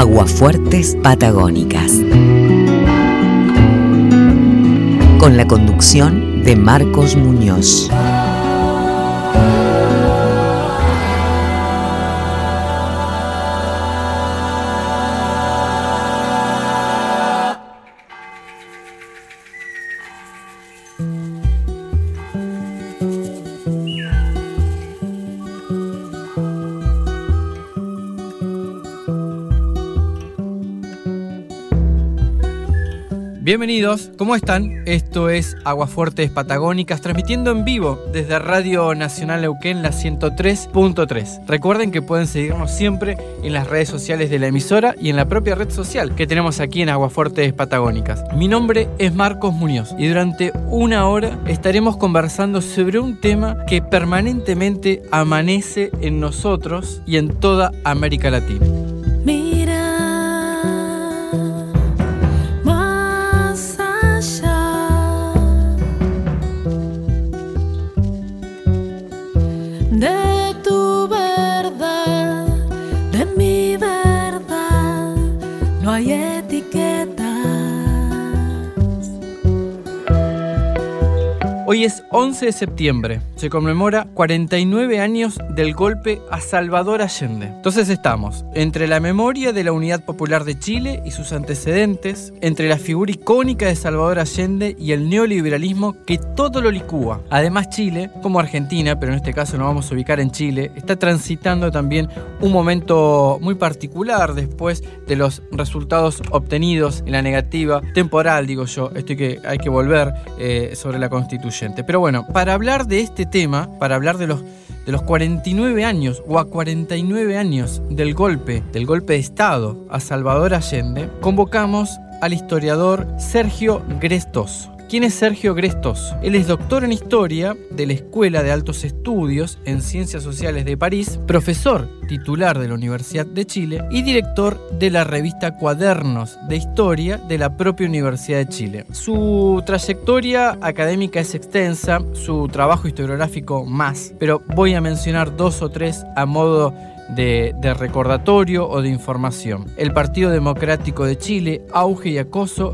Aguafuertes Patagónicas. Con la conducción de Marcos Muñoz. Bienvenidos, ¿cómo están? Esto es Aguafuertes Patagónicas, transmitiendo en vivo desde Radio Nacional Neuquén, la 103.3. Recuerden que pueden seguirnos siempre en las redes sociales de la emisora y en la propia red social que tenemos aquí en Aguafuertes Patagónicas. Mi nombre es Marcos Muñoz y durante una hora estaremos conversando sobre un tema que permanentemente amanece en nosotros y en toda América Latina. Hoy es 11 de septiembre, se conmemora 49 años del golpe a Salvador Allende. Entonces estamos entre la memoria de la Unidad Popular de Chile y sus antecedentes, entre la figura icónica de Salvador Allende y el neoliberalismo que todo lo licúa. Además, Chile, como Argentina, pero en este caso nos vamos a ubicar en Chile, está transitando también un momento muy particular después de los resultados obtenidos en la negativa temporal, digo yo, hay que volver sobre la Constitución. Pero bueno, para hablar de este tema, para hablar de los 49 años o a 49 años del golpe de Estado a Salvador Allende, convocamos al historiador Sergio Grestos. ¿Quién es Sergio Grestos? Él es doctor en Historia de la Escuela de Altos Estudios en Ciencias Sociales de París, profesor titular de la Universidad de Chile y director de la revista Cuadernos de Historia de la propia Universidad de Chile. Su trayectoria académica es extensa, su trabajo historiográfico más, pero voy a mencionar dos o tres a modo de recordatorio o de información. El Partido Democrático de Chile, auge y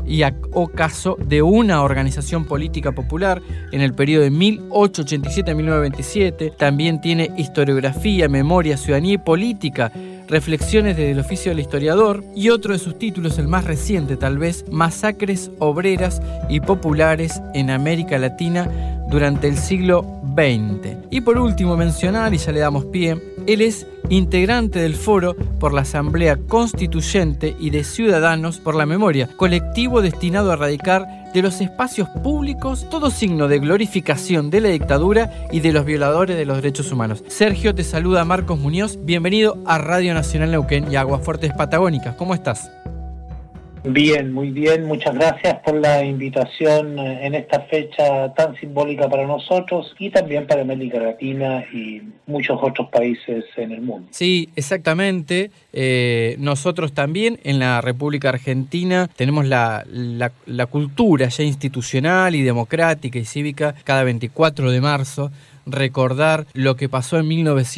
ocaso de una organización política popular en el periodo de 1887 a 1927. También tiene historiografía, memoria, ciudadanía y política, reflexiones desde el oficio del historiador, y otro de sus títulos, el más reciente tal vez, Masacres obreras y populares en América Latina durante el siglo XX. Y por último mencionar, y ya le damos pie, él es integrante del Foro por la Asamblea Constituyente y de Ciudadanos por la Memoria, colectivo destinado a erradicar de los espacios públicos todo signo de glorificación de la dictadura y de los violadores de los derechos humanos. Sergio, te saluda Marcos Muñoz, bienvenido a Radio Nacional Neuquén y a Aguafuertes Patagónicas. ¿Cómo estás? Bien, muy bien. Muchas gracias por la invitación en esta fecha tan simbólica para nosotros y también para América Latina y muchos otros países en el mundo. Sí, exactamente. Nosotros también en la República Argentina tenemos la cultura ya institucional y democrática y cívica cada 24 de marzo. Recordar lo que pasó en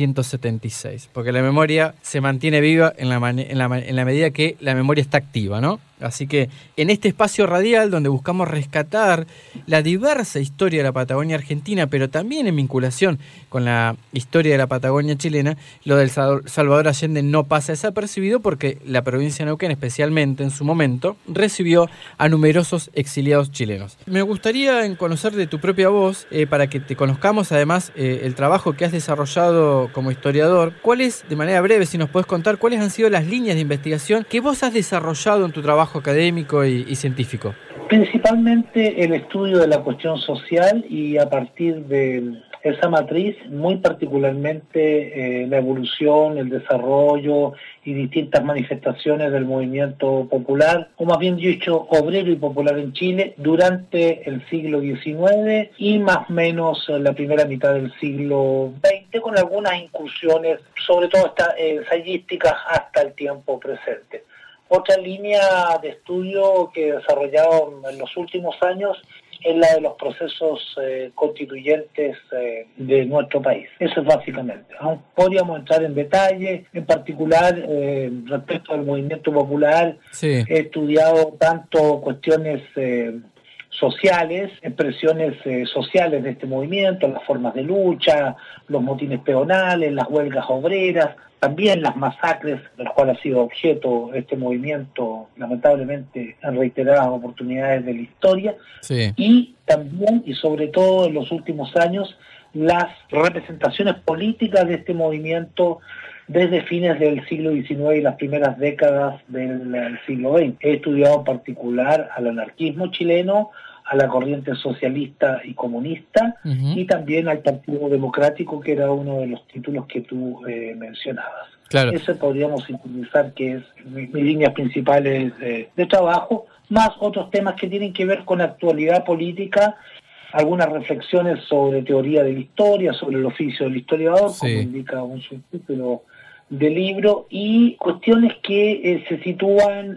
1976, porque la memoria se mantiene viva en la medida que la memoria está activa, ¿no? Así que en este espacio radial donde buscamos rescatar la diversa historia de la Patagonia argentina, pero también en vinculación con la historia de la Patagonia chilena, lo del Salvador Allende no pasa desapercibido porque la provincia de Neuquén, especialmente en su momento, recibió a numerosos exiliados chilenos. Me gustaría conocer de tu propia voz, para que te conozcamos además el trabajo que has desarrollado como historiador. ¿Cuáles, de manera breve, si nos podés contar, cuáles han sido las líneas de investigación que vos has desarrollado en tu trabajo académico y científico? Principalmente el estudio de la cuestión social y a partir de esa matriz, muy particularmente la evolución, el desarrollo y distintas manifestaciones del movimiento popular, o más bien dicho, obrero y popular en Chile durante el siglo XIX y más o menos la primera mitad del siglo XX, con algunas incursiones, sobre todo ensayísticas, hasta el tiempo presente. Otra línea de estudio que he desarrollado en los últimos años en la de los procesos constituyentes de nuestro país. Eso es básicamente. Aún podríamos entrar en detalle, en particular respecto al movimiento popular. Sí. He estudiado tanto cuestiones sociales, expresiones sociales de este movimiento, las formas de lucha, los motines peonales, las huelgas obreras, también las masacres del cual ha sido objeto este movimiento, lamentablemente en reiteradas oportunidades de la historia, Sí. y también y sobre todo en los últimos años las representaciones políticas de este movimiento desde fines del siglo XIX y las primeras décadas del siglo XX. He estudiado en particular al anarquismo chileno, a la corriente socialista y comunista, y también al Partido Democrático, que era uno de los títulos que tú mencionabas. Claro. Ese podríamos utilizar que es mis líneas principales de trabajo, más otros temas que tienen que ver con actualidad política, algunas reflexiones sobre teoría de la historia, sobre el oficio del historiador, Sí, como indica un subtítulo del libro, y cuestiones que se sitúan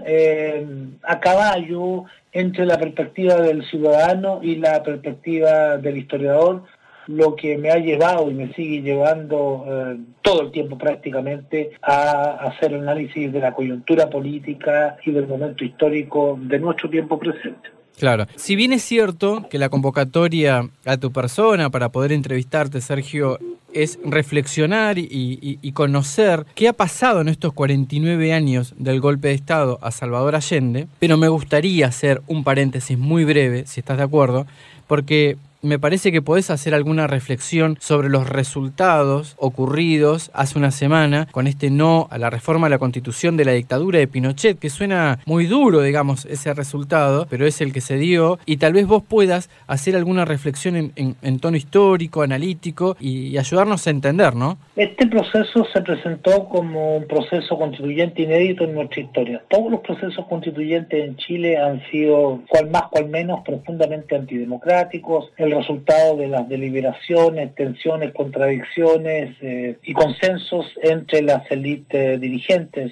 a caballo entre la perspectiva del ciudadano y la perspectiva del historiador, lo que me ha llevado y me sigue llevando todo el tiempo prácticamente a hacer análisis de la coyuntura política y del momento histórico de nuestro tiempo presente. claro. Si bien es cierto que la convocatoria a tu persona para poder entrevistarte, Sergio, es reflexionar y conocer qué ha pasado en estos 49 años del golpe de Estado a Salvador Allende, pero me gustaría hacer un paréntesis muy breve, si estás de acuerdo, porque me parece que podés hacer alguna reflexión sobre los resultados ocurridos hace una semana con este no a la reforma a la Constitución de la dictadura de Pinochet, que suena muy duro, digamos, ese resultado, pero es el que se dio, y tal vez vos puedas hacer alguna reflexión en tono histórico, analítico, y ayudarnos a entender, ¿no? Este proceso se presentó como un proceso constituyente inédito en nuestra historia. Todos los procesos constituyentes en Chile han sido, cual más, cual menos, profundamente antidemocráticos. El resultado de las deliberaciones, tensiones, contradicciones y consensos entre las élites dirigentes,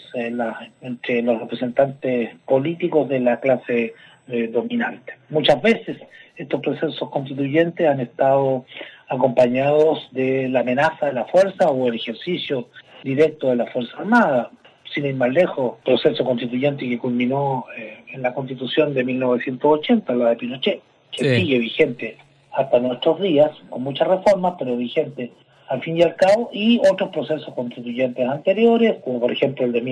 entre los representantes políticos de la clase dominante. Muchas veces estos procesos constituyentes han estado acompañados de la amenaza de la fuerza o el ejercicio directo de la Fuerza Armada. Sin ir más lejos, proceso constituyente que culminó en la Constitución de 1980, la de Pinochet, que sigue vigente hasta nuestros días, con muchas reformas, pero vigente al fin y al cabo, y otros procesos constituyentes anteriores, como por ejemplo el de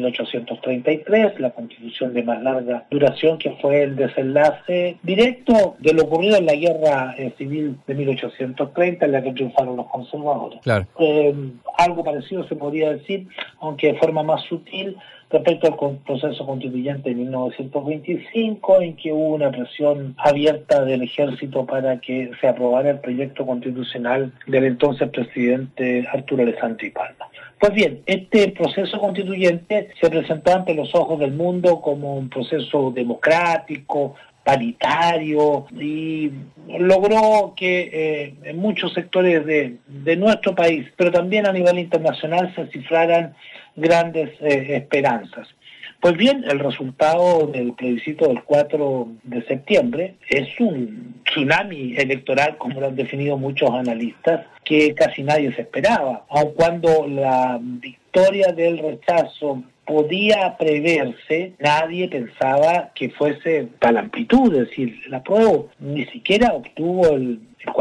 1833, la constitución de más larga duración, que fue el desenlace directo de lo ocurrido en la guerra civil de 1830, en la que triunfaron los conservadores. Claro. Algo parecido se podría decir, aunque de forma más sutil, respecto al proceso constituyente de 1925, en que hubo una presión abierta del ejército para que se aprobara el proyecto constitucional del entonces presidente Arturo Alessandri Palma. Pues bien, este proceso constituyente se presentó ante los ojos del mundo como un proceso democrático, paritario, y logró que en muchos sectores de nuestro país, pero también a nivel internacional, se cifraran grandes esperanzas. Pues bien, el resultado del plebiscito del 4 de septiembre es un tsunami electoral, como lo han definido muchos analistas, que casi nadie se esperaba, aun cuando la victoria del rechazo podía preverse, nadie pensaba que fuese tal amplitud, es decir, la apruebo ni siquiera obtuvo el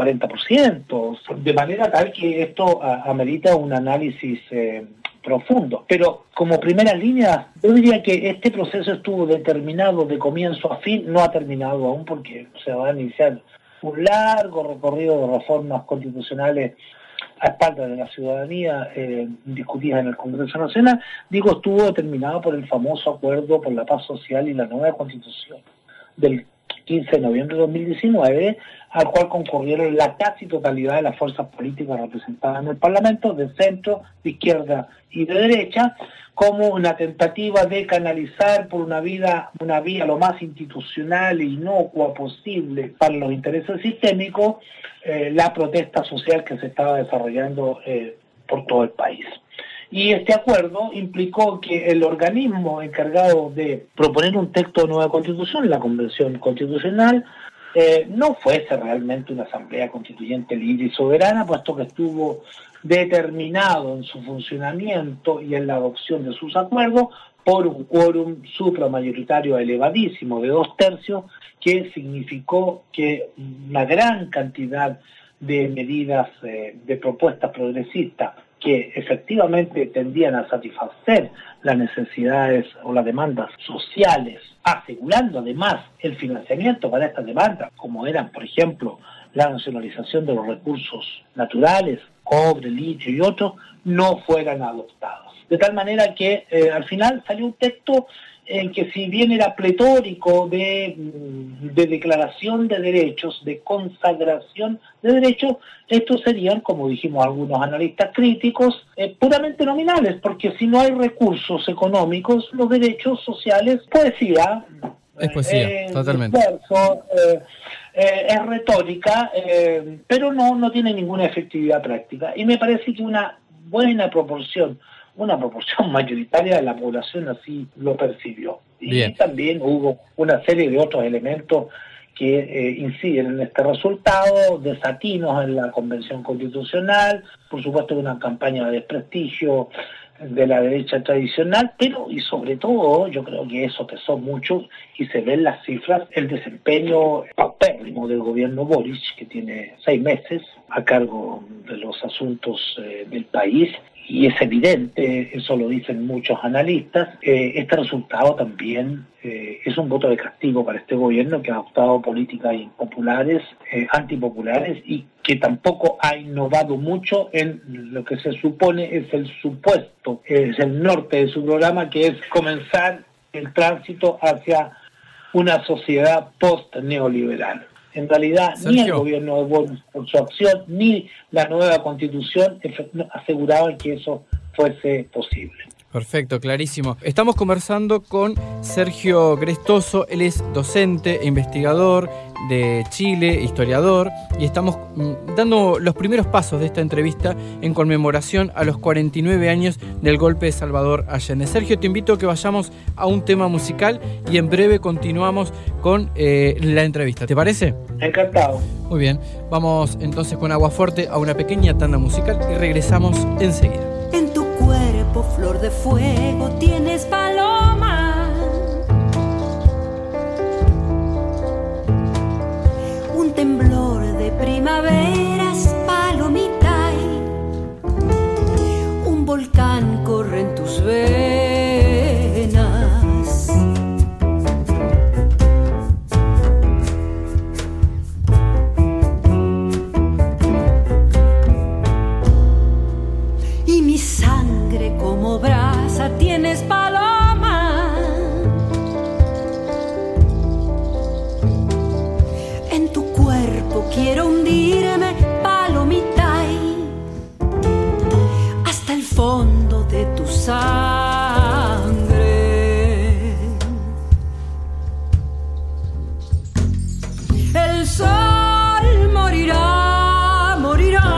40%, de manera tal que esto amerita un análisis profundo. Pero como primera línea, yo diría que este proceso estuvo determinado de comienzo a fin, no ha terminado aún porque se va a iniciar un largo recorrido de reformas constitucionales a espaldas de la ciudadanía discutidas en el Congreso Nacional. Digo, estuvo determinado por el famoso acuerdo por la paz social y la nueva Constitución del 15 de noviembre de 2019, al cual concurrieron la casi totalidad de las fuerzas políticas representadas en el Parlamento, de centro, de izquierda y de derecha, como una tentativa de canalizar por una vía lo más institucional e inocua posible para los intereses sistémicos la protesta social que se estaba desarrollando por todo el país. Y este acuerdo implicó que el organismo encargado de proponer un texto de nueva Constitución, la Convención Constitucional, no fuese realmente una asamblea constituyente libre y soberana, puesto que estuvo determinado en su funcionamiento y en la adopción de sus acuerdos por un quórum supramayoritario elevadísimo de 2/3, que significó que una gran cantidad de medidas, de propuestas progresistas que efectivamente tendían a satisfacer las necesidades o las demandas sociales, asegurando además el financiamiento para estas demandas, como eran, por ejemplo, la nacionalización de los recursos naturales, cobre, litio y otros, no fueran adoptados. De tal manera que al final salió un texto que, si bien era pletórico de declaración de derechos, de consagración de derechos, estos serían, como dijimos algunos analistas críticos, puramente nominales, porque si no hay recursos económicos, los derechos sociales, poesía. Es poesía, totalmente. Verso, es retórica, pero no tiene ninguna efectividad práctica. Y me parece que una proporción mayoritaria de la población así lo percibió. Bien. Y también hubo una serie de otros elementos que inciden en este resultado, desatinos en la Convención Constitucional, por supuesto una campaña de desprestigio de la derecha tradicional, pero y sobre todo yo creo que eso pesó mucho y se ven las cifras, el desempeño paupérrimo del gobierno Boric, que tiene 6 meses a cargo de los asuntos del país, y es evidente, eso lo dicen muchos analistas, este resultado también es un voto de castigo para este gobierno, que ha adoptado políticas impopulares, antipopulares, y que tampoco ha innovado mucho en lo que se supone es el supuesto, es el norte de su programa, que es comenzar el tránsito hacia una sociedad post-neoliberal. En realidad, Sergio, ni el gobierno de Boric, por su acción, ni la nueva constitución aseguraban que eso fuese posible. Perfecto, clarísimo. Estamos conversando con Sergio Grestoso, él es docente e investigador de Chile, historiador, y estamos dando los primeros pasos de esta entrevista en conmemoración a los 49 años del golpe de Salvador Allende. Sergio, te invito a que vayamos a un tema musical y en breve continuamos con la entrevista. ¿Te parece? Encantado. Muy bien, vamos entonces con Aguafuerte a una pequeña tanda musical y regresamos enseguida. En tu cuerpo, flor de fuego, tienes paloma. Un temblor de primaveras, palomita. Un volcán corre en tus venas. Y mi sangre como brasa tienes, paloma. En tu cuerpo quiero hundirme, palomita, hasta el fondo de tu sangre. El sol morirá, morirá.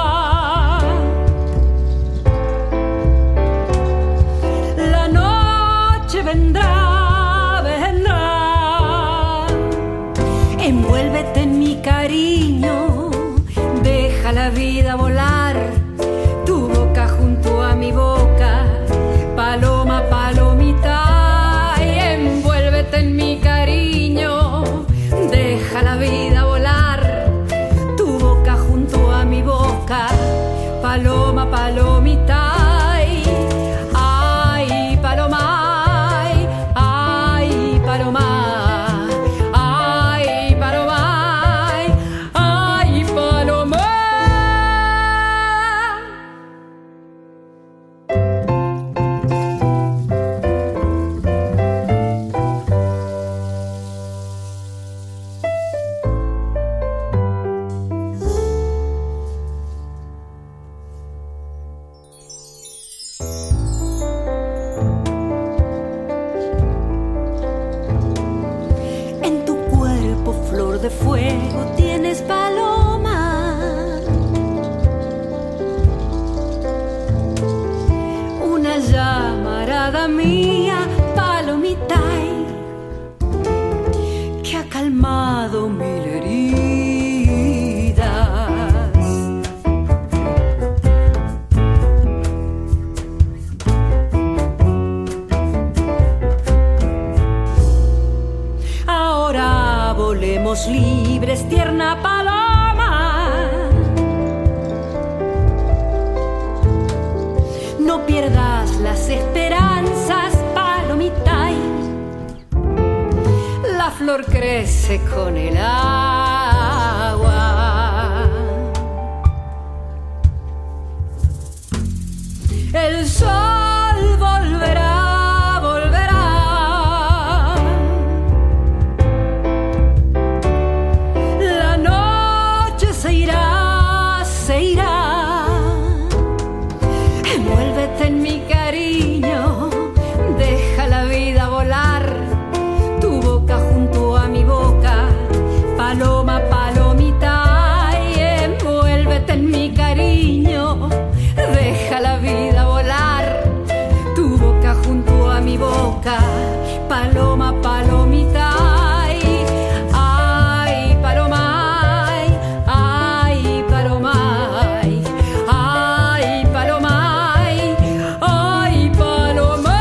Vendrá, vendrá. Envuélvete en mi cariño, deja la vida volar. Tu boca junto a mi boca, paloma, palomita. Envuélvete en mi cariño, deja la vida volar. Tu boca junto a mi boca, paloma, palomita. De fuego tienes, paloma. Una llamarada mía, palomita, que ha calmado mi volemos libres, tierna paloma. No pierdas las esperanzas, palomita. La flor crece con el agua. El sol volverá, volverá. La noche se irá, se irá. Envuélvete en mi cariño, deja la vida volar. Tu boca junto a mi boca, paloma, palomita, y envuélvete en mi cariño, deja la vida volar. Tu boca junto a mi boca, paloma, palomita, ay, paloma, ay, paloma, ay, paloma, ay, paloma.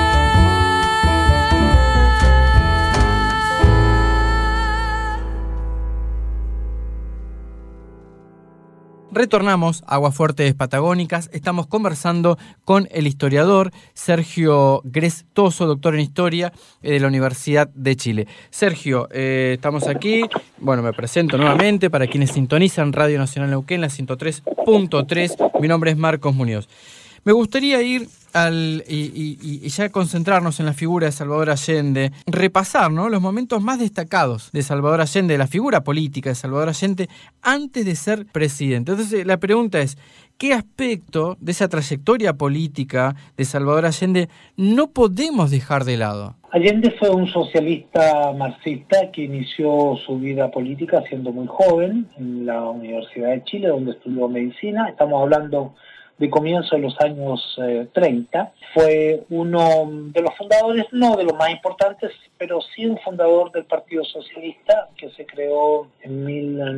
Retornamos a Aguafuertes Patagónicas. Estamos conversando con el historiador Sergio Grestoso, doctor en Historia de la Universidad de Chile. Sergio, estamos aquí. Bueno, me presento nuevamente para quienes sintonizan Radio Nacional Neuquén, la 103.3. Mi nombre es Marcos Muñoz. Me gustaría ir y ya concentrarnos en la figura de Salvador Allende, repasar, ¿no?, los momentos más destacados de Salvador Allende, de la figura política de Salvador Allende antes de ser presidente. Entonces la pregunta es, ¿qué aspecto de esa trayectoria política de Salvador Allende no podemos dejar de lado? Allende fue un socialista marxista que inició su vida política siendo muy joven en la Universidad de Chile, donde estudió medicina. Estamos hablando de comienzo de los años 30. Fue uno de los fundadores, no de los más importantes, pero sí un fundador del Partido Socialista, que se creó en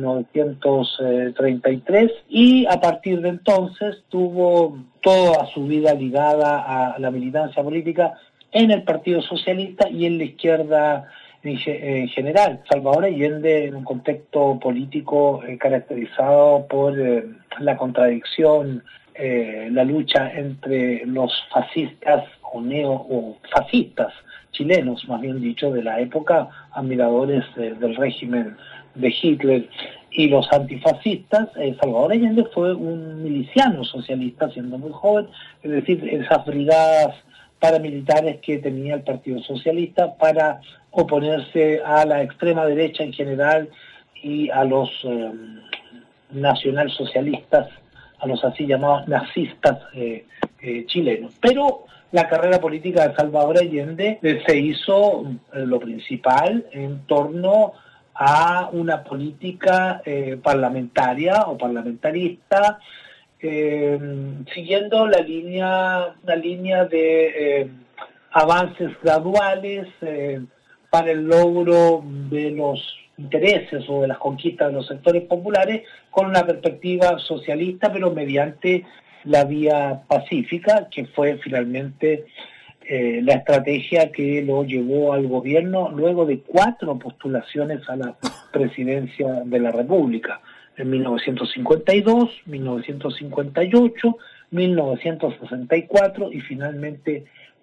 1933, y a partir de entonces tuvo toda su vida ligada a la militancia política en el Partido Socialista y en la izquierda en general. Salvador Allende, en un contexto político caracterizado por la contradicción, la lucha entre los fascistas o fascistas chilenos, más bien dicho, de la época, admiradores del régimen de Hitler, y los antifascistas. Salvador Allende fue un miliciano socialista siendo muy joven, es decir, esas brigadas paramilitares que tenía el Partido Socialista para oponerse a la extrema derecha en general y a los nacionalsocialistas, a los así llamados nazistas chilenos. Pero la carrera política de Salvador Allende se hizo lo principal en torno a una política parlamentaria o parlamentarista, siguiendo una línea de avances graduales para el logro de los intereses o de las conquistas de los sectores populares, con una perspectiva socialista, pero mediante la vía pacífica, que fue finalmente la estrategia que lo llevó al gobierno luego de 4 postulaciones a la presidencia de la República, en 1952, 1958, 1964 y finalmente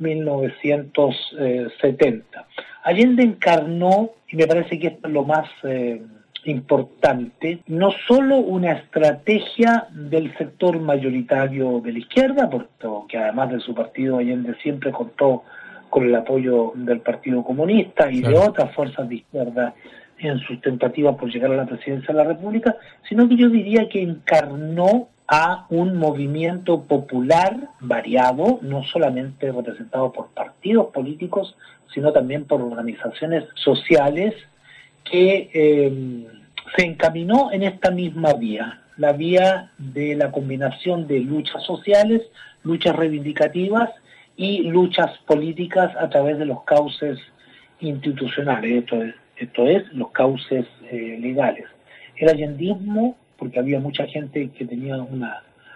1970. Allende encarnó, y me parece que esto es lo más importante, no solo una estrategia del sector mayoritario de la izquierda, porque además de su partido Allende siempre contó con el apoyo del Partido Comunista y de otras fuerzas de izquierda en sus tentativas por llegar a la presidencia de la República, sino que yo diría que encarnó a un movimiento popular variado, no solamente representado por partidos políticos, sino también por organizaciones sociales, que se encaminó en esta misma vía, la vía de la combinación de luchas sociales, luchas reivindicativas y luchas políticas a través de los cauces institucionales, esto es los cauces legales. El allendismo, porque había mucha gente que tenía un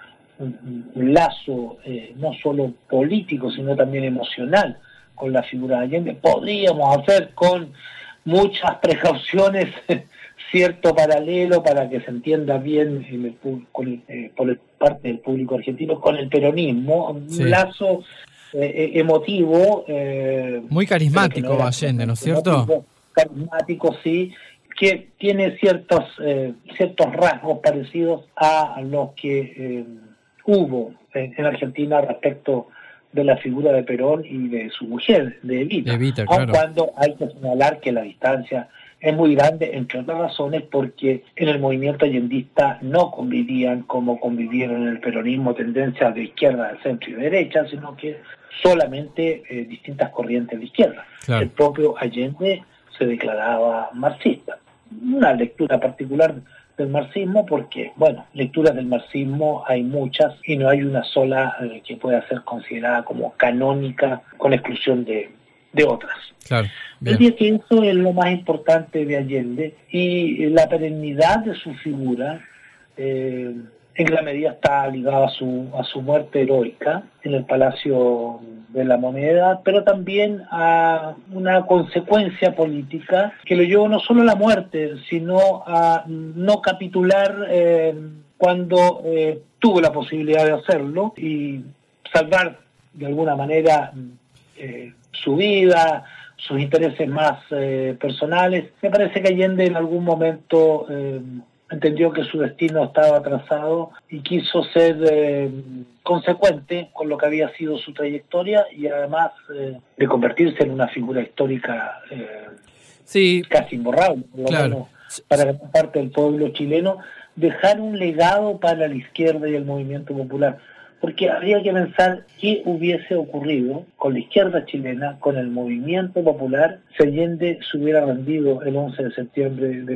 lazo no solo político, sino también emocional con la figura de Allende. Podríamos hacer con muchas precauciones, cierto paralelo para que se entienda bien por parte del público argentino con el peronismo, sí. Un lazo emotivo. Muy carismático no Allende, ¿no es cierto? Carismático, sí, que tiene ciertos rasgos parecidos a los que hubo en Argentina respecto de la figura de Perón y de su mujer, de Evita, aun claro. Cuando hay que señalar que la distancia es muy grande, entre otras razones, porque en el movimiento allendista no convivían como convivieron en el peronismo tendencias de izquierda, de centro y de derecha, sino que solamente distintas corrientes de izquierda. Claro. El propio Allende se declaraba marxista. Una lectura particular del marxismo, porque, bueno, lecturas del marxismo hay muchas y no hay una sola que pueda ser considerada como canónica con exclusión de otras. Claro, yo diría que eso es lo más importante de Allende y la perennidad de su figura en gran medida está ligada a su muerte heroica en el Palacio de la Moneda, pero también a una consecuencia política que lo llevó no solo a la muerte, sino a no capitular cuando tuvo la posibilidad de hacerlo y salvar de alguna manera su vida, sus intereses más personales. Me parece que Allende en algún momento entendió que su destino estaba trazado y quiso ser consecuente con lo que había sido su trayectoria y además de convertirse en una figura histórica sí, casi imborrable, por lo claro. menos para gran parte del pueblo chileno, dejar un legado para la izquierda y el movimiento popular. Porque habría que pensar qué hubiese ocurrido con la izquierda chilena, con el movimiento popular, si Allende se hubiera rendido el 11 de septiembre de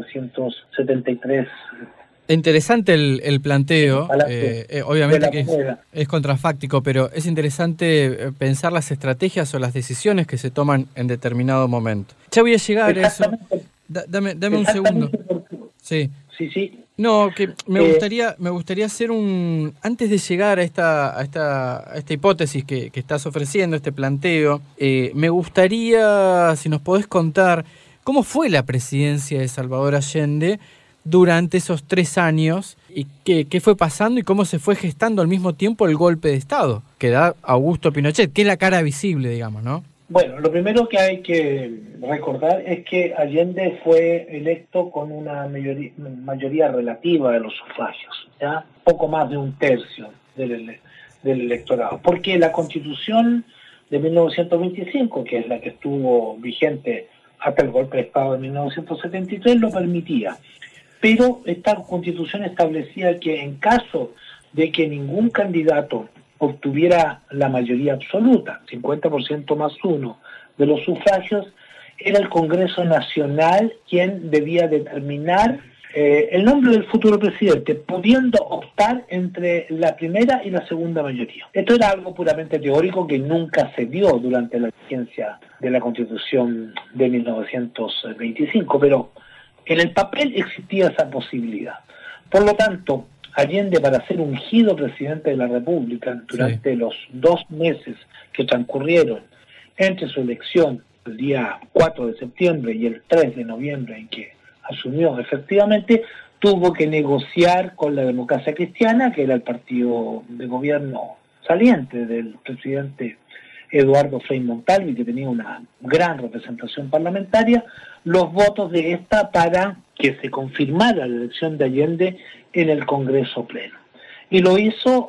1973. Interesante el planteo, obviamente que es contrafáctico, pero es interesante pensar las estrategias o las decisiones que se toman en determinado momento. Ya voy a llegar a eso. Dame un segundo. Sí. Sí. No, que me gustaría hacer antes de llegar a esta hipótesis que estás ofreciendo, este planteo, me gustaría, si nos podés contar, cómo fue la presidencia de Salvador Allende durante esos 3 años y qué fue pasando y cómo se fue gestando al mismo tiempo el golpe de Estado que da Augusto Pinochet, que es la cara visible, digamos, ¿no? Bueno, lo primero que hay que recordar es que Allende fue electo con una mayoría relativa de los sufragios, ¿ya? Poco más de 1/3 del electorado, porque la Constitución de 1925, que es la que estuvo vigente hasta el golpe de Estado de 1973, lo permitía. Pero esta Constitución establecía que en caso de que ningún candidato obtuviera la mayoría absoluta, 50% más 1 de los sufragios, era el Congreso Nacional quien debía determinar el nombre del futuro presidente, pudiendo optar entre la primera y la segunda mayoría. Esto era algo puramente teórico que nunca se dio durante la vigencia de la Constitución de 1925, pero en el papel existía esa posibilidad. Por lo tanto, Allende, para ser ungido presidente de la República durante los 2 meses que transcurrieron entre su elección el día 4 de septiembre y el 3 de noviembre en que asumió efectivamente, tuvo que negociar con la Democracia Cristiana, que era el partido de gobierno saliente del presidente Eduardo Frei Montalvi, que tenía una gran representación parlamentaria, los votos de esta para que se confirmara la elección de Allende en el Congreso Pleno. Y lo hizo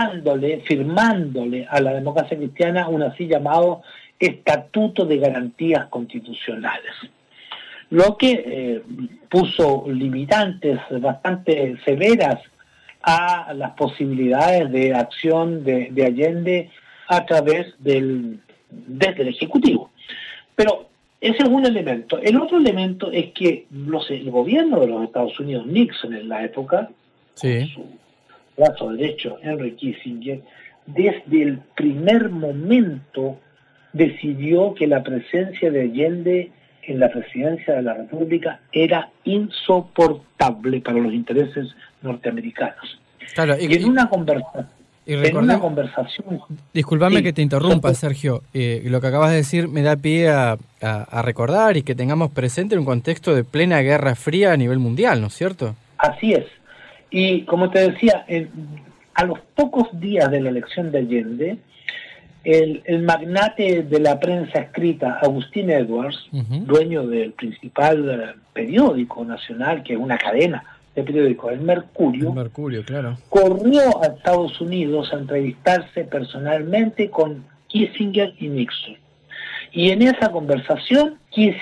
firmándole a la Democracia Cristiana un así llamado Estatuto de Garantías Constitucionales, lo que puso limitantes bastante severas a las posibilidades de acción de Allende a través desde el Ejecutivo. Pero ese es un elemento. El otro elemento es que el gobierno de los Estados Unidos, Nixon en la época, con su brazo derecho, Henry Kissinger, desde el primer momento decidió que la presencia de Allende en la presidencia de la República era insoportable para los intereses norteamericanos. Claro, y en una conversación... en una conversación. Disculpame que te interrumpa, Sergio. Lo que acabas de decir me da pie a recordar y que tengamos presente en un contexto de plena Guerra Fría a nivel mundial, ¿no es cierto? Así es. Y como te decía, a los pocos días de la elección de Allende, el magnate de la prensa escrita, Agustín Edwards, dueño del principal periódico nacional, que es una cadena de periódicos, El Mercurio, claro, corrió a Estados Unidos a entrevistarse personalmente con Kissinger y Nixon. Y en esa conversación,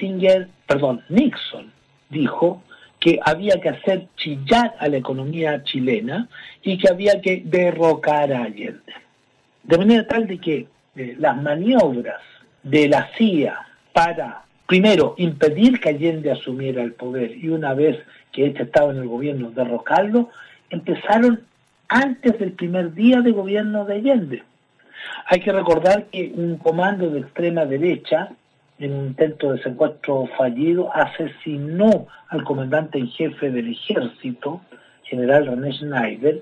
Nixon dijo que había que hacer chillar a la economía chilena y que había que derrocar a Allende. De manera tal de que las maniobras de la CIA para, primero, impedir que Allende asumiera el poder y una vez que este estaba en el gobierno, derrocarlo, empezaron antes del primer día de gobierno de Allende. Hay que recordar que un comando de extrema derecha, en un intento de secuestro fallido, asesinó al comandante en jefe del ejército, general René Schneider,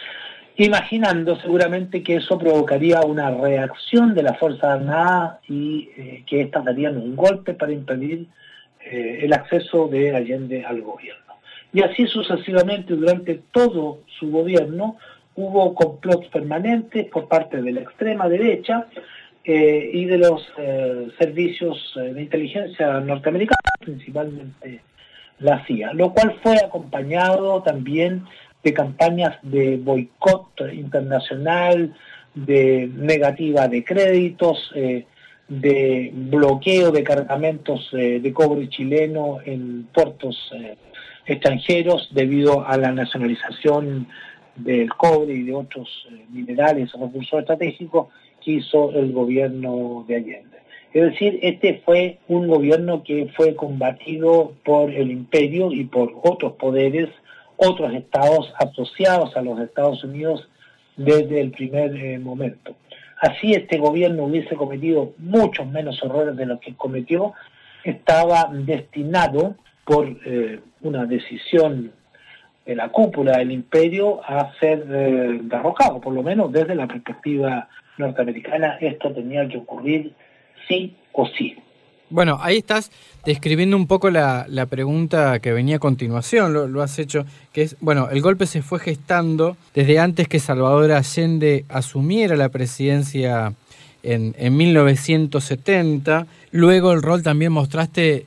imaginando seguramente que eso provocaría una reacción de las Fuerzas Armadas y que éstas darían un golpe para impedir el acceso de Allende al gobierno. Y así sucesivamente durante todo su gobierno hubo complots permanentes por parte de la extrema derecha y de los servicios de inteligencia norteamericanos, principalmente la CIA, lo cual fue acompañado también de campañas de boicot internacional, de negativa de créditos, de bloqueo de cargamentos de cobre chileno en puertos extranjeros debido a la nacionalización del cobre y de otros minerales o recursos estratégicos que hizo el gobierno de Allende. Es decir, este fue un gobierno que fue combatido por el imperio y por otros poderes, otros estados asociados a los Estados Unidos desde el primer momento. Así este gobierno hubiese cometido muchos menos errores de los que cometió, estaba destinado por una decisión de la cúpula del imperio a ser derrocado, por lo menos desde la perspectiva norteamericana. Esto tenía que ocurrir sí o sí. Bueno, ahí estás describiendo un poco la pregunta que venía a continuación, lo has hecho, que es, bueno, el golpe se fue gestando desde antes que Salvador Allende asumiera la presidencia en 1970, luego el rol también mostraste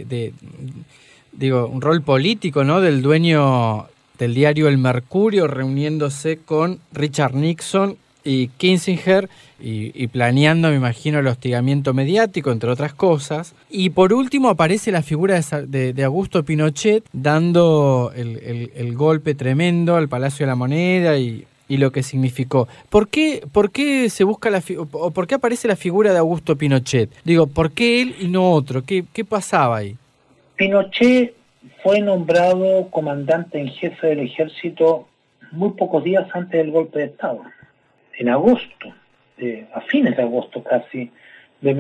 un rol político, ¿no?, del dueño del diario El Mercurio, reuniéndose con Richard Nixon y Kissinger y planeando, me imagino, el hostigamiento mediático, entre otras cosas. Y por último aparece la figura de Augusto Pinochet dando el golpe tremendo al Palacio de la Moneda y lo que significó. ¿Por qué se busca o por qué aparece la figura de Augusto Pinochet? Digo, ¿por qué él y no otro? ¿Qué pasaba ahí? Pinochet fue nombrado comandante en jefe del ejército muy pocos días antes del golpe de Estado, en agosto, a fines de agosto casi, de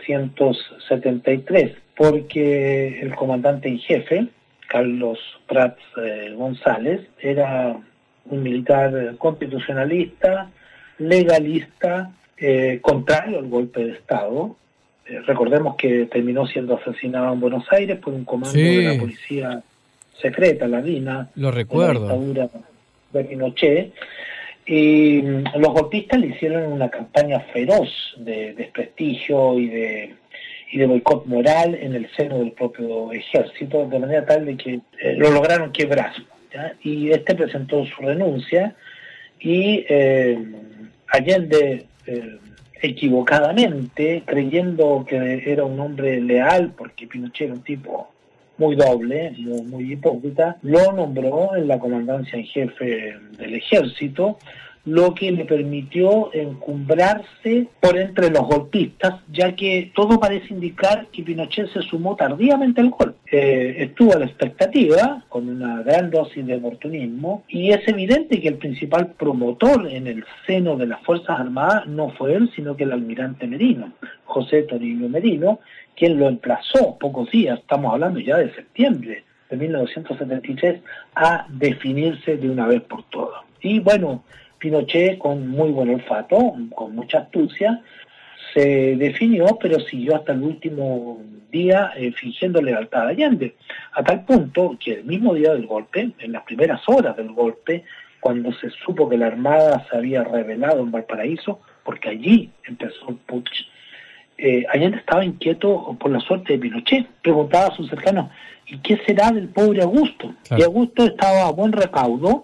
1973, porque el comandante en jefe, Carlos Prats González, era un militar constitucionalista, legalista, contrario al golpe de Estado. Recordemos que terminó siendo asesinado en Buenos Aires por un comando de la policía secreta, la DINA, lo recuerdo, de la dictadura de Pinochet. Y los golpistas le hicieron una campaña feroz de desprestigio y de boicot moral en el seno del propio ejército, de manera tal de que lo lograron quebrar, ¿ya? Y este presentó su renuncia y Allende, equivocadamente, creyendo que era un hombre leal, porque Pinochet era un tipo muy doble, muy hipócrita, lo nombró en la comandancia en jefe del ejército, lo que le permitió encumbrarse por entre los golpistas, ya que todo parece indicar que Pinochet se sumó tardíamente al golpe. Estuvo a la expectativa, con una gran dosis de oportunismo, y es evidente que el principal promotor en el seno de las Fuerzas Armadas no fue él, sino que el almirante Merino, José Toribio Merino, quien lo emplazó pocos días, estamos hablando ya de septiembre de 1973, a definirse de una vez por todas. Y bueno, Pinochet, con muy buen olfato, con mucha astucia, se definió, pero siguió hasta el último día fingiendo lealtad a Allende, a tal punto que el mismo día del golpe, en las primeras horas del golpe, cuando se supo que la Armada se había rebelado en Valparaíso, porque allí empezó el putsch, Allende estaba inquieto por la suerte de Pinochet. Preguntaba a sus cercanos, ¿y qué será del pobre Augusto? Claro. Y Augusto estaba a buen recaudo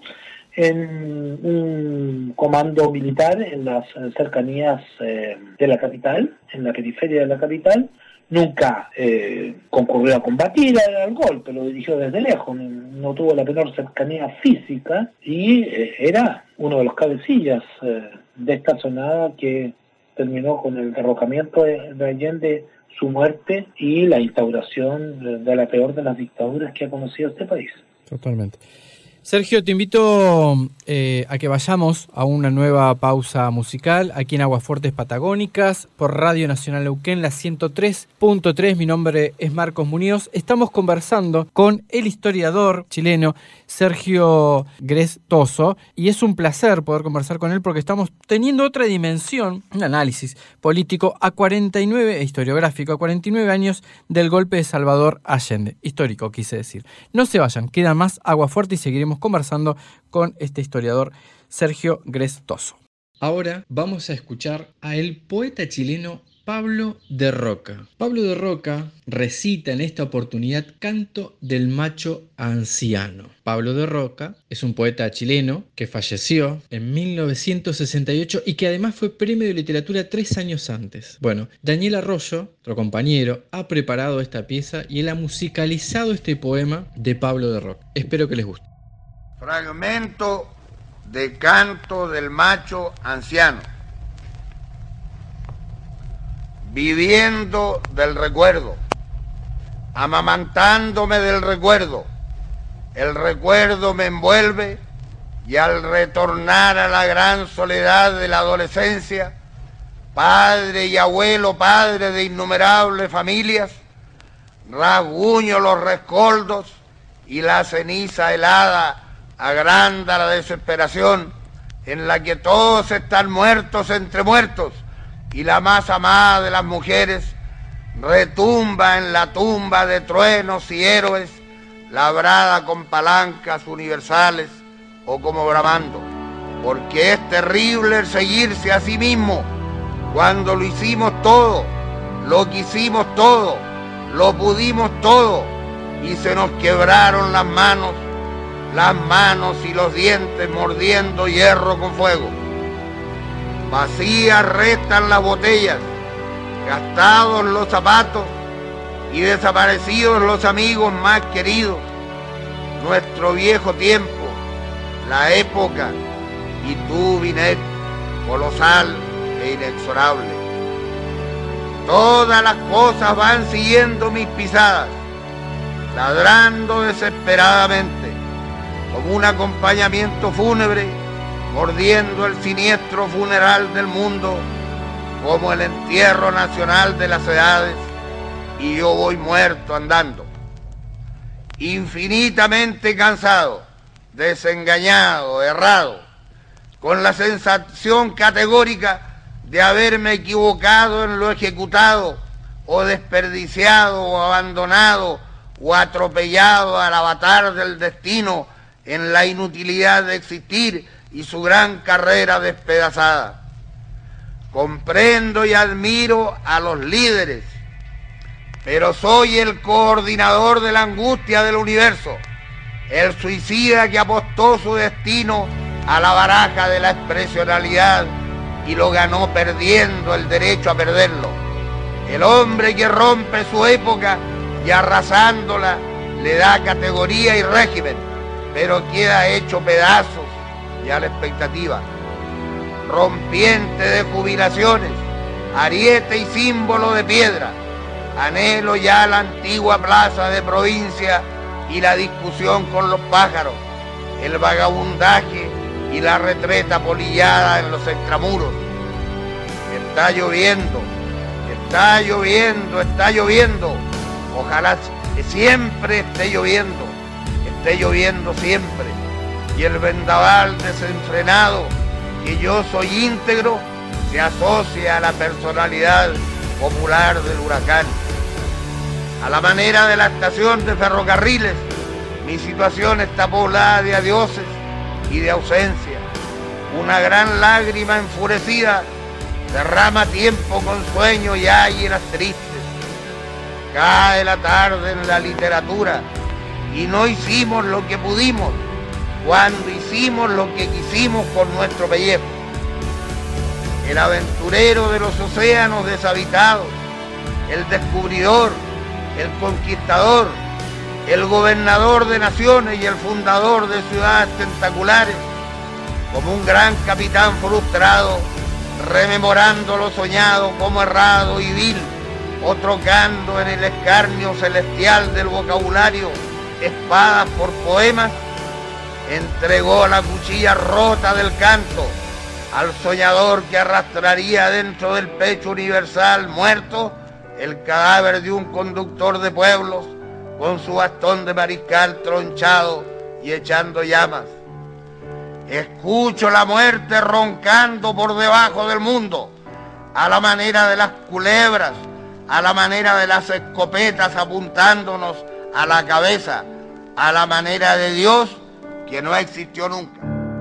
en un comando militar en las cercanías de la capital, en la periferia de la capital. Nunca concurrió a combatir al golpe, lo dirigió desde lejos, no tuvo la menor cercanía física y era uno de los cabecillas de esta sonada que terminó con el derrocamiento de Allende, su muerte y la instauración de la peor de las dictaduras que ha conocido este país. Totalmente. Sergio, te invito a que vayamos a una nueva pausa musical aquí en Aguasfuertes Patagónicas por Radio Nacional Neuquén, la 103.3. Mi nombre es Marcos Muñoz. Estamos conversando con el historiador chileno Sergio Grez Toso y es un placer poder conversar con él porque estamos teniendo otra dimensión, un análisis político historiográfico, a 49 años del golpe de Salvador Allende. Histórico, quise decir. No se vayan, queda más Aguasfuerte y seguiremos conversando con este historiador Sergio Grez Toso. Ahora vamos a escuchar al poeta chileno Pablo de Roca. Pablo de Roca recita en esta oportunidad Canto del Macho Anciano. Pablo de Roca es un poeta chileno que falleció en 1968 y que además fue premio de literatura 3 años antes. Bueno, Daniel Arroyo, otro compañero, ha preparado esta pieza y él ha musicalizado este poema de Pablo de Roca. Espero que les guste. Fragmento de Canto del Macho Anciano. Viviendo del recuerdo, amamantándome del recuerdo, el recuerdo me envuelve y al retornar a la gran soledad de la adolescencia, padre y abuelo, padre de innumerables familias, rasguño los rescoldos y la ceniza helada agranda la desesperación en la que todos están muertos entre muertos y la más amada de las mujeres retumba en la tumba de truenos y héroes labrada con palancas universales o como bramando, porque es terrible el seguirse a sí mismo cuando lo hicimos todo, lo quisimos todo, lo pudimos todo y se nos quebraron las manos y los dientes mordiendo hierro con fuego. Vacías restan las botellas, gastados los zapatos y desaparecidos los amigos más queridos. Nuestro viejo tiempo, la época y tu Binet, colosal e inexorable. Todas las cosas van siguiendo mis pisadas, ladrando desesperadamente, como un acompañamiento fúnebre, mordiendo el siniestro funeral del mundo, como el entierro nacional de las edades, y yo voy muerto andando, infinitamente cansado, desengañado, errado, con la sensación categórica de haberme equivocado en lo ejecutado, o desperdiciado, o abandonado, o atropellado al avatar del destino en la inutilidad de existir y su gran carrera despedazada. Comprendo y admiro a los líderes, pero soy el coordinador de la angustia del universo, el suicida que apostó su destino a la baraja de la expresionalidad y lo ganó perdiendo el derecho a perderlo. El hombre que rompe su época y arrasándola le da categoría y régimen, pero queda hecho pedazos y a la expectativa. Rompiente de jubilaciones, ariete y símbolo de piedra, anhelo ya la antigua plaza de provincia y la discusión con los pájaros, el vagabundaje y la retreta polillada en los extramuros. Está lloviendo, está lloviendo, está lloviendo. Ojalá siempre esté lloviendo siempre. Y el vendaval desenfrenado que Yo Soy Íntegro se asocia a la personalidad popular del Huracán. A la manera de la estación de ferrocarriles, mi situación está poblada de adioses y de ausencia. Una gran lágrima enfurecida derrama tiempo con sueño y águilas tristes. Cae la tarde en la literatura y no hicimos lo que pudimos cuando hicimos lo que quisimos con nuestro pellejo. El aventurero de los océanos deshabitados, el descubridor, el conquistador, el gobernador de naciones y el fundador de ciudades tentaculares, como un gran capitán frustrado, rememorando lo soñado como errado y vil, o trocando en el escarnio celestial del vocabulario espadas por poemas, entregó la cuchilla rota del canto al soñador que arrastraría dentro del pecho universal muerto el cadáver de un conductor de pueblos con su bastón de mariscal tronchado y echando llamas. Escucho la muerte roncando por debajo del mundo, a la manera de las culebras, a la manera de las escopetas apuntándonos a la cabeza, a la manera de Dios que no existió nunca.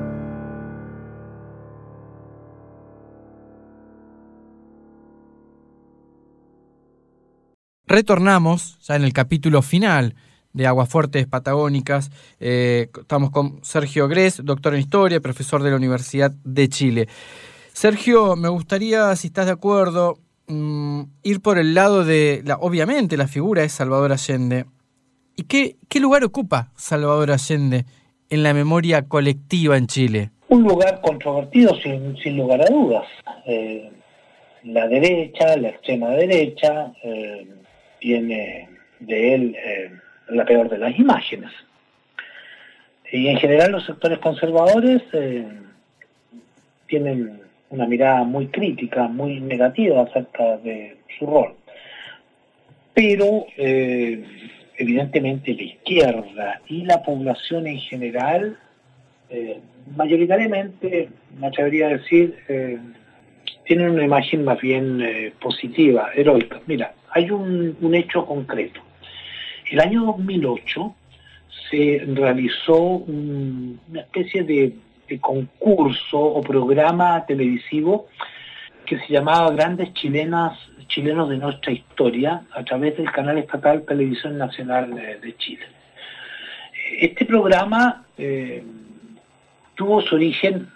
Retornamos ya en el capítulo final de Aguafuertes Patagónicas. Estamos con Sergio Gress, doctor en Historia, profesor de la Universidad de Chile. Sergio, me gustaría, si estás de acuerdo, ir por el lado de, obviamente, la figura es Salvador Allende. ¿Y qué lugar ocupa Salvador Allende en la memoria colectiva en Chile? Un lugar controvertido, sin lugar a dudas. La derecha, la extrema derecha, tiene de él la peor de las imágenes. Y en general los sectores conservadores tienen una mirada muy crítica, muy negativa acerca de su rol. Pero evidentemente la izquierda y la población en general, mayoritariamente, me atrevería a decir, tienen una imagen más bien positiva, heroica. Mira, hay un hecho concreto. El año 2008 se realizó una especie de concurso o programa televisivo que se llamaba Grandes Chilenos de Nuestra Historia, a través del canal estatal Televisión Nacional de Chile. Este programa tuvo su origen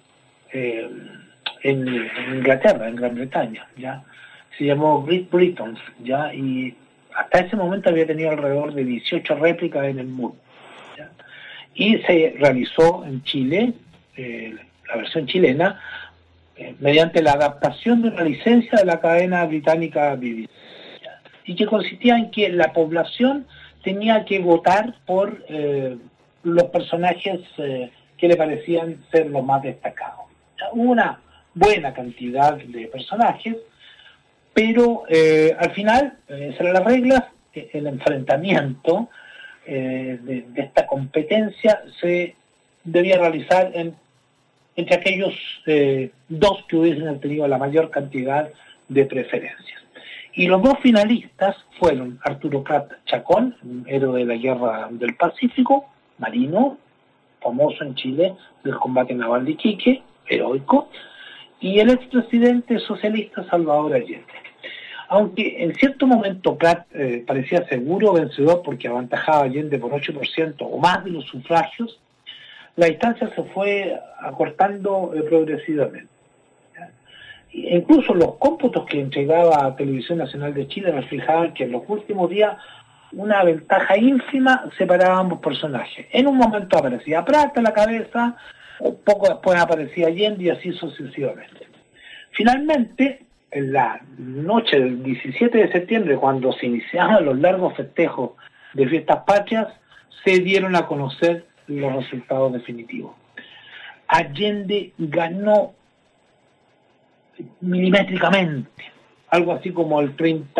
en Inglaterra, en Gran Bretaña, ¿ya? Se llamó Great Britain, ¿ya? Y hasta ese momento había tenido alrededor de 18 réplicas en el mundo, ¿ya? Y se realizó en Chile, la versión chilena, mediante la adaptación de una licencia de la cadena británica BBC, ¿ya? Y que consistía en que la población tenía que votar por los personajes que le parecían ser los más destacados, ¿ya? Hubo una buena cantidad de personajes, pero al final, esas eran las reglas. El enfrentamiento de esta competencia se debía realizar entre aquellos dos que hubiesen tenido la mayor cantidad de preferencias. Y los dos finalistas fueron Arturo Prat Chacón, héroe de la Guerra del Pacífico, marino, famoso en Chile, del combate naval de Iquique, heroico, y el expresidente socialista Salvador Allende. Aunque en cierto momento Prat parecía seguro vencedor porque aventajaba a Allende por 8% o más de los sufragios, la distancia se fue acortando progresivamente. E incluso los cómputos que entregaba Televisión Nacional de Chile reflejaban que en los últimos días una ventaja ínfima separaba a ambos personajes. En un momento aparecía Prat a la cabeza, poco después aparecía Allende y así sucesivamente. Finalmente, en la noche del 17 de septiembre, cuando se iniciaban los largos festejos de fiestas patrias, se dieron a conocer los resultados definitivos. Allende ganó milimétricamente, algo así como el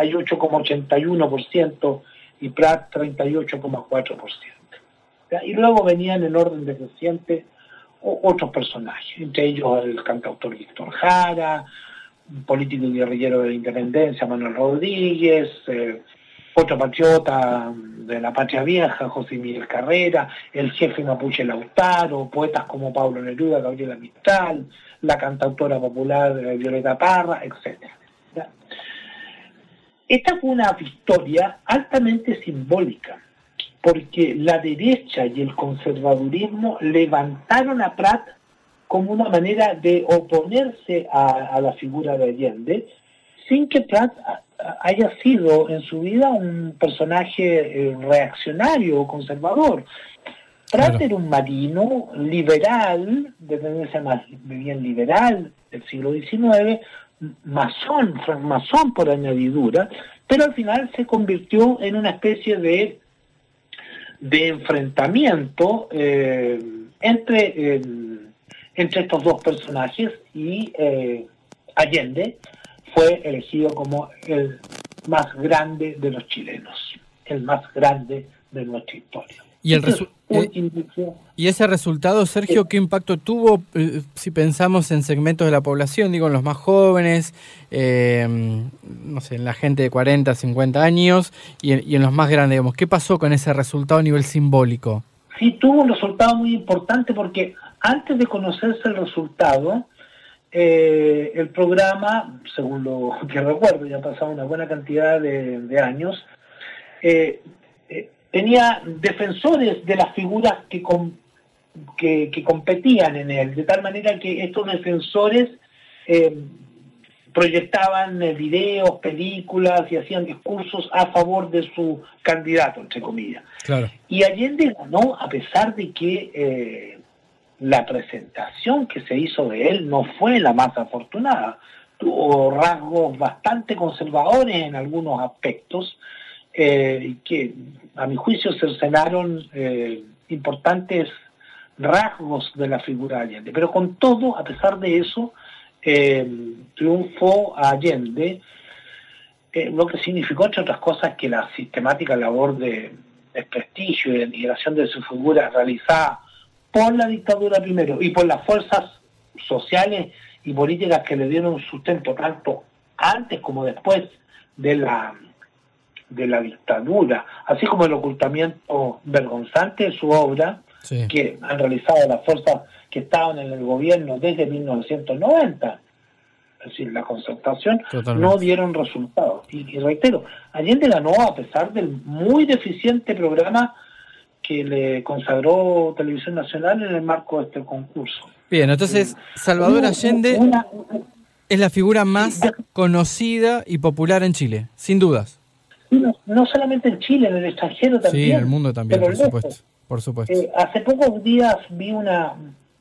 38,81% y Prat 38,4%. Y luego venían en orden decreciente otros personajes, entre ellos el cantautor Víctor Jara, un político y guerrillero de la independencia Manuel Rodríguez, otro patriota de la patria vieja, José Miguel Carrera, el jefe mapuche Lautaro, poetas como Pablo Neruda, Gabriela Mistral, la cantautora popular Violeta Parra, etc. ¿Ya? Esta fue una victoria altamente simbólica, porque la derecha y el conservadurismo levantaron a Prat como una manera de oponerse a la figura de Allende, sin que Prat haya sido en su vida un personaje reaccionario o conservador. Prat era un marino liberal, de tendencia más bien liberal del siglo XIX, masón por añadidura, pero al final se convirtió en una especie de enfrentamiento entre estos dos personajes, y Allende fue elegido como el más grande de los chilenos, el más grande de nuestra historia. Y ese resultado, Sergio, ¿qué impacto tuvo si pensamos en segmentos de la población, digo, en los más jóvenes, no sé, en la gente de 40, 50 años y en los más grandes, digamos? ¿Qué pasó con ese resultado a nivel simbólico? Sí, tuvo un resultado muy importante porque antes de conocerse el resultado, el programa, según lo que recuerdo, ya ha pasado una buena cantidad de años, tenía defensores de las figuras que competían en él, de tal manera que estos defensores proyectaban videos, películas y hacían discursos a favor de su candidato, entre comillas. Claro. Y Allende ganó a pesar de que la presentación que se hizo de él no fue la más afortunada. Tuvo rasgos bastante conservadores en algunos aspectos, que a mi juicio cercenaron importantes rasgos de la figura de Allende. Pero con todo, a pesar de eso, triunfó a Allende, lo que significó, entre otras cosas, que la sistemática labor de desprestigio y de denigración de su figura realizada por la dictadura primero y por las fuerzas sociales y políticas que le dieron sustento tanto antes como después de la dictadura, así como el ocultamiento vergonzante de su obra, sí, que han realizado las fuerzas que estaban en el gobierno desde 1990, es decir, la Concertación. Totalmente. No dieron resultados. Y reitero, Allende ganó a pesar del muy deficiente programa que le consagró Televisión Nacional en el marco de este concurso. Bien, entonces Salvador Allende es la figura más conocida y popular en Chile, sin dudas. No solamente en Chile, en el extranjero también. Sí, en el mundo también, por supuesto. Hace pocos días vi unas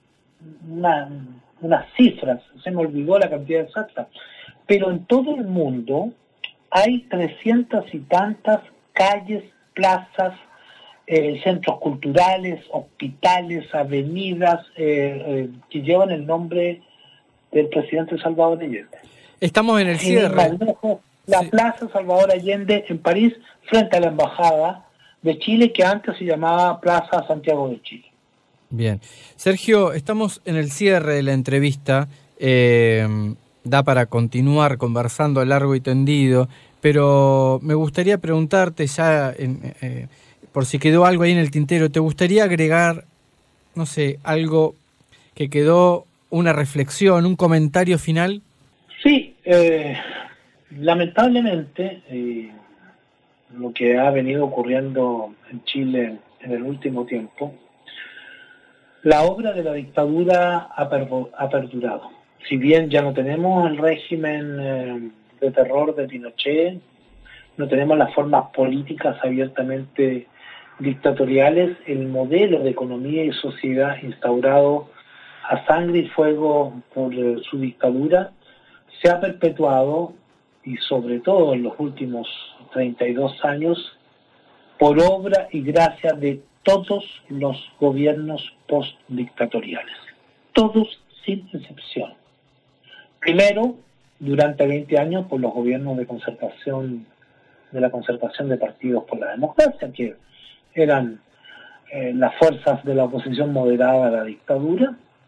cifras, se me olvidó la cantidad exacta, pero en todo el mundo hay 300 y tantas calles, plazas, centros culturales, hospitales, avenidas que llevan el nombre del presidente Salvador Allende. Estamos en el cierre. La Plaza Salvador Allende en París, frente a la Embajada de Chile, que antes se llamaba Plaza Santiago de Chile. Bien. Sergio, estamos en el cierre de la entrevista. Da para continuar conversando largo y tendido, pero me gustaría preguntarte ya, por si quedó algo ahí en el tintero, ¿te gustaría agregar, no sé, algo que quedó, una reflexión, un comentario final? Sí, lamentablemente, lo que ha venido ocurriendo en Chile en el último tiempo, la obra de la dictadura ha perdurado. Si bien ya no tenemos el régimen de terror de Pinochet, no tenemos las formas políticas abiertamente dictatoriales, el modelo de economía y sociedad instaurado a sangre y fuego por su dictadura se ha perpetuado, y sobre todo en los últimos 32 años, por obra y gracia de todos los gobiernos postdictatoriales, todos sin excepción. Primero, durante 20 años, por los gobiernos de la concertación de partidos por la democracia, que eran las fuerzas de la oposición moderada a la dictadura,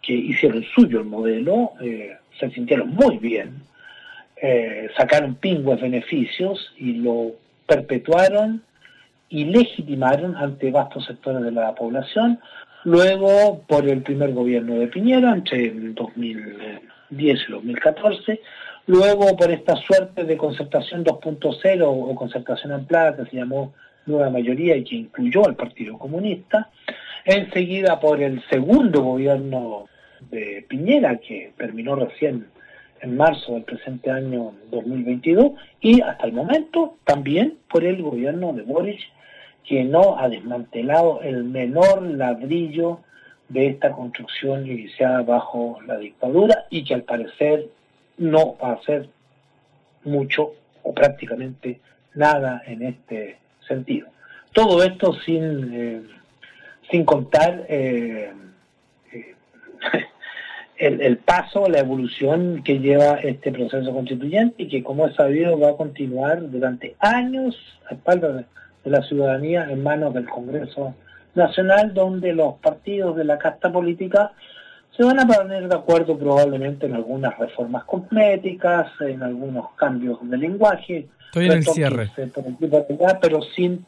que hicieron suyo el modelo, se sintieron muy bien, sacaron pingües beneficios y lo perpetuaron y legitimaron ante vastos sectores de la población. Luego, por el primer gobierno de Piñera, entre el 2010 y 2014, luego por esta suerte de concertación 2.0 o concertación ampliada que se llamó Nueva Mayoría y que incluyó al Partido Comunista, enseguida por el segundo gobierno de Piñera, que terminó recién en marzo del presente año 2022, y hasta el momento también por el gobierno de Boric, que no ha desmantelado el menor ladrillo de esta construcción iniciada bajo la dictadura y que al parecer no va a hacer mucho o prácticamente nada en este sentido. Todo esto sin contar el paso, la evolución que lleva este proceso constituyente y que, como es sabido, va a continuar durante años a espaldas de la ciudadanía en manos del Congreso Nacional, donde los partidos de la casta política se van a poner de acuerdo probablemente en algunas reformas cosméticas, en algunos cambios de lenguaje. Estoy en el cierre. Pero sin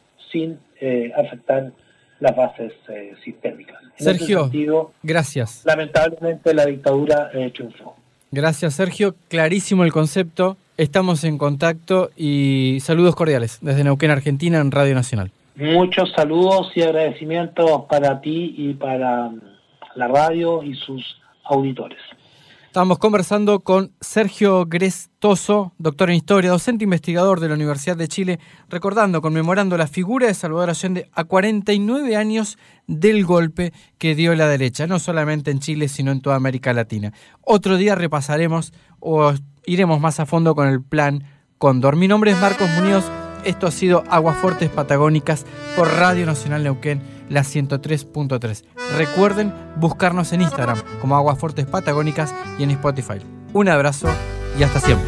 afectar las bases sistémicas. En Sergio, ese sentido, gracias. Lamentablemente la dictadura triunfó. Gracias, Sergio. Clarísimo el concepto. Estamos en contacto y saludos cordiales desde Neuquén, Argentina, en Radio Nacional. Muchos saludos y agradecimientos para ti y para la radio y sus auditores. Estamos conversando con Sergio Grestoso, doctor en Historia, docente investigador de la Universidad de Chile, conmemorando la figura de Salvador Allende a 49 años del golpe que dio la derecha, no solamente en Chile, sino en toda América Latina. Otro día repasaremos o iremos más a fondo con el Plan Cóndor. Mi nombre es Marcos Muñoz, esto ha sido Aguafuertes Patagónicas por Radio Nacional Neuquén, la 103.3. Recuerden buscarnos en Instagram como Aguafuertes Patagónicas y en Spotify. Un abrazo y hasta siempre.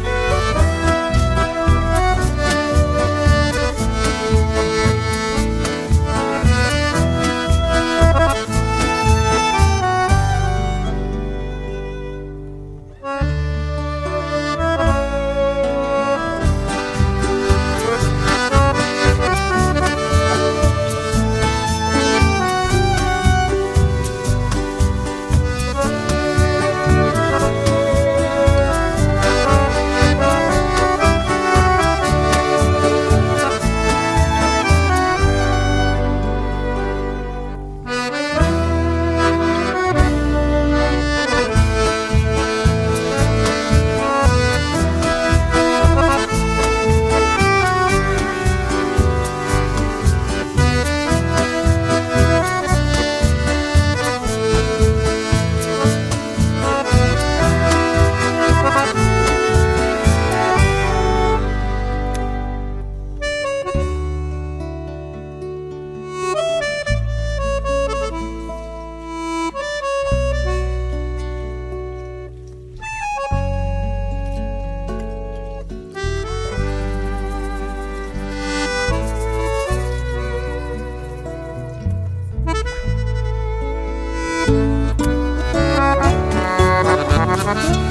Thank you.